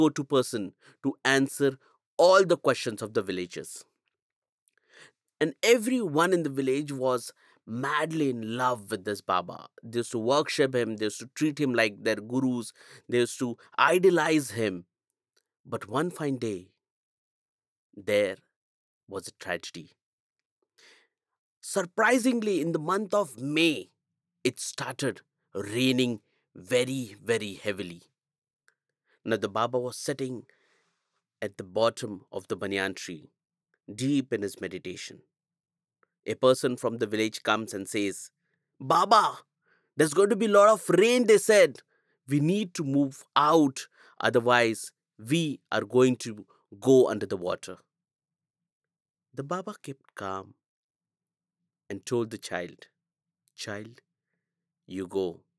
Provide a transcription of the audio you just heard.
go-to person to answer all the questions of the villagers. And everyone in the village was madly in love with this Baba. They used to worship him, they used to treat him like their gurus, they used to idolize him. But one fine day, there was a tragedy. Surprisingly, in the month of May, it started raining very, very heavily. Now, the Baba was sitting at the bottom of the banyan tree, deep in his meditation. A person from the village comes and says, Baba, there's going to be a lot of rain, they said. We need to move out, otherwise, we are going to go under the water. The Baba kept calm and told the child, Child, you go.